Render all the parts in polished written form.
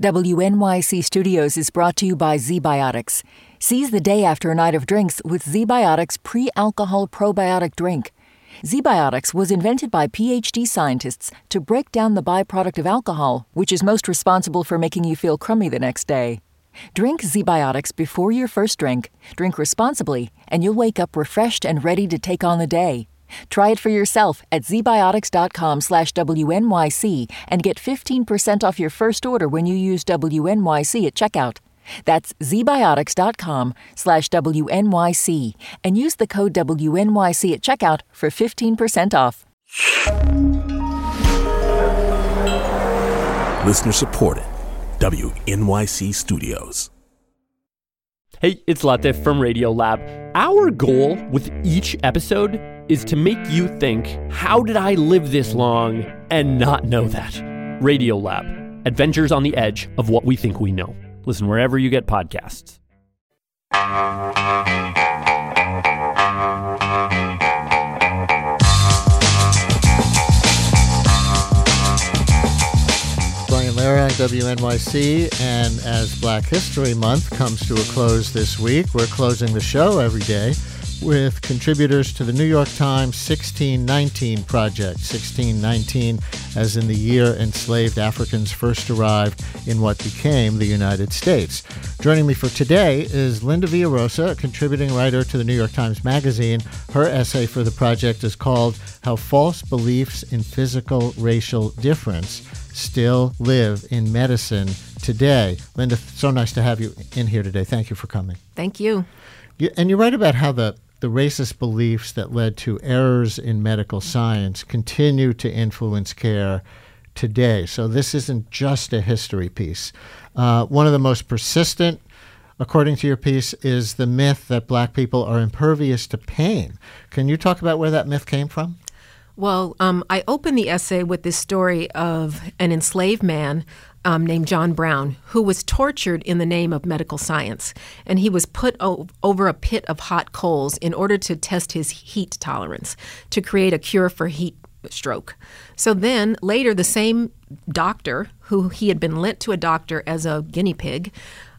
WNYC Studios is brought to you by ZBiotics. Seize the day after a night of drinks with ZBiotics pre-alcohol probiotic drink. ZBiotics was invented by PhD scientists to break down the byproduct of alcohol, which is most responsible for making you feel crummy the next day. Drink ZBiotics before your first drink, drink responsibly, and you'll wake up refreshed and ready to take on the day. Try it for yourself at zbiotics.com/WNYC and get 15% off your first order when you use WNYC at checkout. That's zbiotics.com/WNYC and use the code WNYC at checkout for 15% off. Listener supported. WNYC Studios. Hey, it's Latif from Radiolab. Our goal with each episode is to make you think, how did I live this long and not know that? Radiolab, adventures on the edge of what we think we know. Listen wherever you get podcasts. Brian Larak, WNYC, and as Black History Month comes to a close this week, we're closing the show every day with contributors to the New York Times 1619 Project. 1619 as in the year enslaved Africans first arrived in what became the United States. Joining me for today is Linda Villarosa, a contributing writer to the New York Times Magazine. Her essay for the project is called How False Beliefs in Physical Racial Difference Still Live in Medicine Today. Linda, so nice to have you in here today. Thank you for coming. Thank you. And you write about how the racist beliefs that led to errors in medical science continue to influence care today. So this isn't just a history piece. One of the most persistent, according to your piece, is the myth that Black people are impervious to pain. Can you talk about where that myth came from? Well, I open the essay with this story of an enslaved man named John Brown, who was tortured in the name of medical science. And he was put over a pit of hot coals in order to test his heat tolerance, to create a cure for heat stroke. So then later, the same doctor, who he had been lent to a doctor as a guinea pig,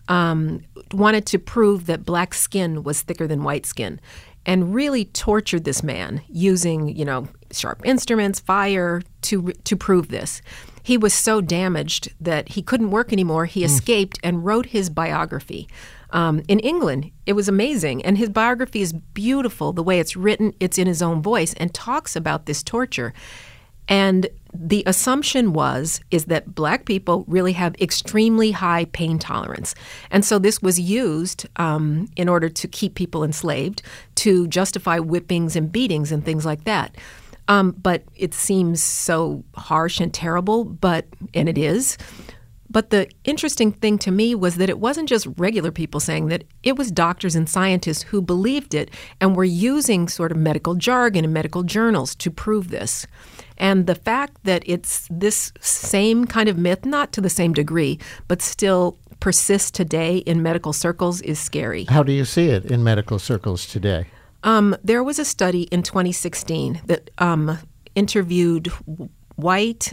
wanted to prove that black skin was thicker than white skin, and really tortured this man using, sharp instruments, fire to prove this. He was so damaged that he couldn't work anymore. He escaped and wrote his biography. In England, it was amazing. And his biography is beautiful. The way it's written, it's in his own voice and talks about this torture. And the assumption is that Black people really have extremely high pain tolerance. And so this was used in order to keep people enslaved, to justify whippings and beatings and things like that. But it seems so harsh and terrible, and it is. But the interesting thing to me was that it wasn't just regular people saying that. It was doctors and scientists who believed it and were using sort of medical jargon and medical journals to prove this. And the fact that it's this same kind of myth, not to the same degree, but still persists today in medical circles is scary. How do you see it in medical circles today? There was a study in 2016 that interviewed white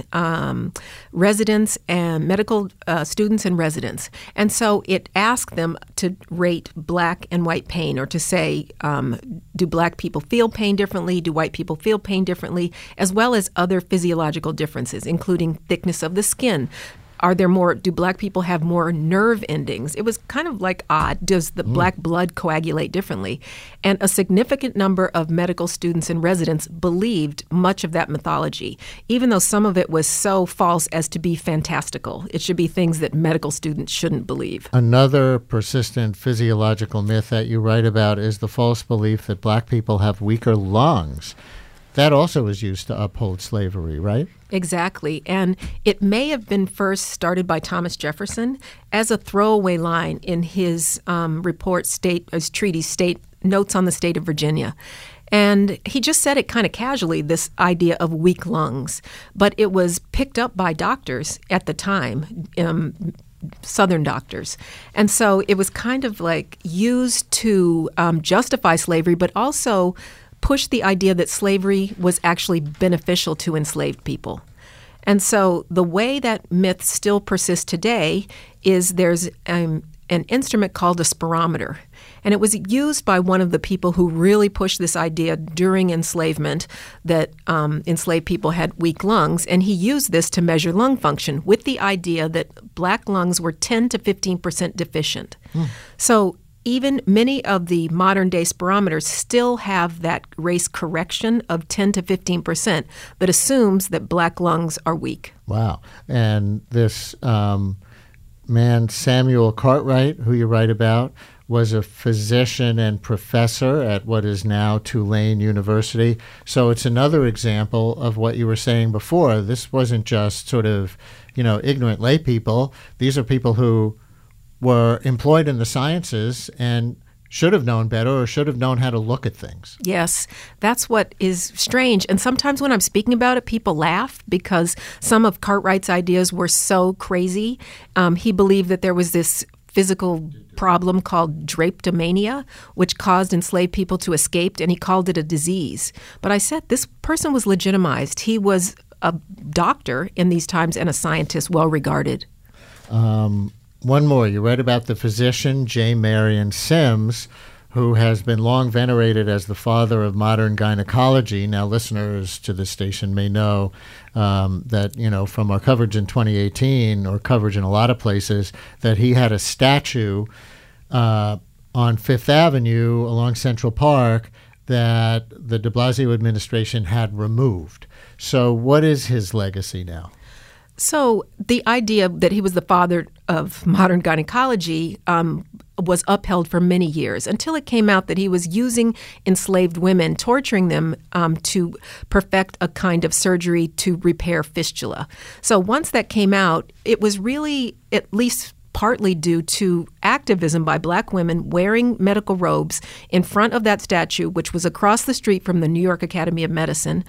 residents and medical students and residents. And so it asked them to rate black and white pain, or to say, do black people feel pain differently? Do white people feel pain differently? As well as other physiological differences, including thickness of the skin. Do black people have more nerve endings? It was kind of like odd. Does the black blood coagulate differently? And a significant number of medical students and residents believed much of that mythology, even though some of it was so false as to be fantastical. It should be things that medical students shouldn't believe. Another persistent physiological myth that you write about is the false belief that Black people have weaker lungs. That also was used to uphold slavery, right? Exactly. And it may have been first started by Thomas Jefferson as a throwaway line in his his treatise, State Notes on the State of Virginia. And he just said it kind of casually, this idea of weak lungs. But it was picked up by doctors at the time, Southern doctors. And so it was kind of like used to justify slavery, but also push the idea that slavery was actually beneficial to enslaved people. And so the way that myth still persists today is there's an instrument called a spirometer. And it was used by one of the people who really pushed this idea during enslavement that enslaved people had weak lungs. And he used this to measure lung function with the idea that black lungs were 10 to 15% deficient. So even many of the modern-day spirometers still have that race correction of 10 to 15% that assumes that black lungs are weak. Wow. And this man, Samuel Cartwright, who you write about, was a physician and professor at what is now Tulane University. So it's another example of what you were saying before. This wasn't just sort of, ignorant lay people. These are people who were employed in the sciences and should have known better or should have known how to look at things. Yes, that's what is strange. And sometimes when I'm speaking about it, people laugh because some of Cartwright's ideas were so crazy. He believed that there was this physical problem called drapetomania, which caused enslaved people to escape, and he called it a disease. But I said this person was legitimized. He was a doctor in these times and a scientist, well regarded. One more. You read about the physician, J. Marion Sims, who has been long venerated as the father of modern gynecology. Now, listeners to this station may know that, from our coverage in 2018, or coverage in a lot of places, that he had a statue on Fifth Avenue along Central Park that the de Blasio administration had removed. So what is his legacy now? So the idea that he was the father of modern gynecology was upheld for many years until it came out that he was using enslaved women, torturing them to perfect a kind of surgery to repair fistula. So once that came out, it was really at least partly due to activism by black women wearing medical robes in front of that statue, which was across the street from the New York Academy of Medicine.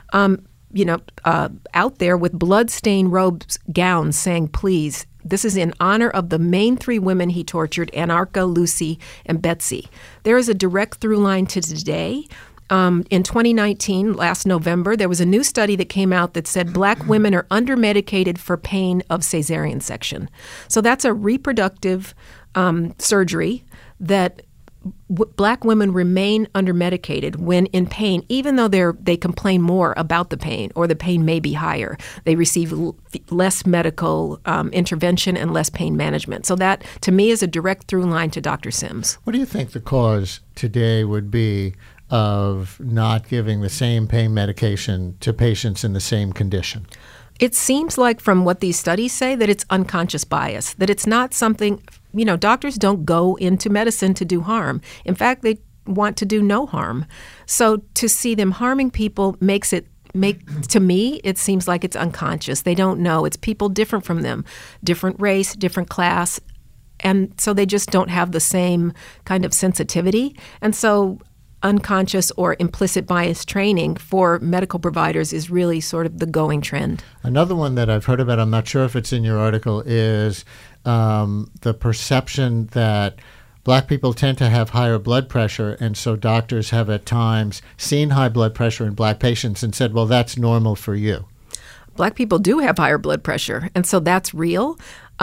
Out there with blood-stained robes, gowns, saying, please, this is in honor of the main three women he tortured, Anarcha, Lucy, and Betsy. There is a direct through line to today. In 2019, last November, there was a new study that came out that said black women are under-medicated for pain of cesarean section. So that's a reproductive surgery that black women remain under-medicated when in pain, even though they complain more about the pain or the pain may be higher. They receive less medical intervention and less pain management. So that, to me, is a direct through line to Dr. Sims. What do you think the cause today would be of not giving the same pain medication to patients in the same condition? It seems like from what these studies say that it's unconscious bias, that it's not something, doctors don't go into medicine to do harm. In fact, they want to do no harm. So to see them harming people to me, it seems like it's unconscious. They don't know. It's people different from them, different race, different class. And so they just don't have the same kind of sensitivity. And so unconscious or implicit bias training for medical providers is really sort of the going trend. Another one that I've heard about, I'm not sure if it's in your article, is the perception that black people tend to have higher blood pressure, and so doctors have at times seen high blood pressure in black patients and said, well, that's normal for you. Black people do have higher blood pressure, and so that's real.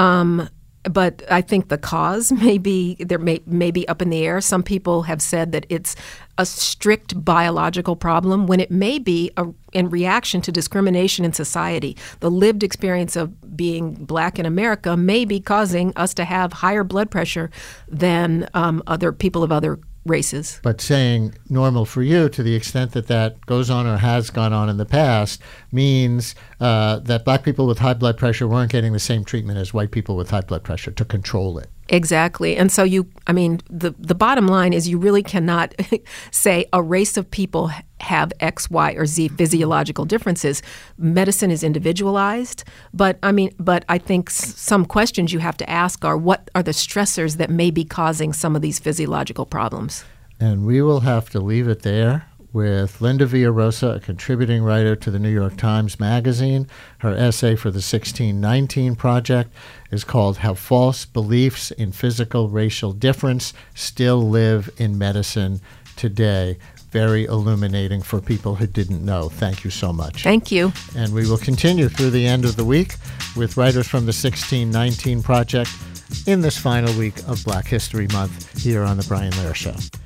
But I think the cause may be up in the air. Some people have said that it's a strict biological problem when it may be in reaction to discrimination in society. The lived experience of being black in America may be causing us to have higher blood pressure than other people of other races. But saying normal for you, to the extent that that goes on or has gone on in the past, means that black people with high blood pressure weren't getting the same treatment as white people with high blood pressure to control it. Exactly. And so the bottom line is you really cannot say a race of people have X, Y, or Z physiological differences. Medicine is individualized, but I think some questions you have to ask are, what are the stressors that may be causing some of these physiological problems? And we will have to leave it there with Linda Villarosa, a contributing writer to the New York Times Magazine. Her essay for the 1619 Project is called How False Beliefs in Physical Racial Difference Still Live in Medicine Today. very illuminating for people who didn't know. Thank you so much. Thank you. And we will continue through the end of the week with writers from the 1619 Project in this final week of Black History Month here on The Brian Lehrer Show.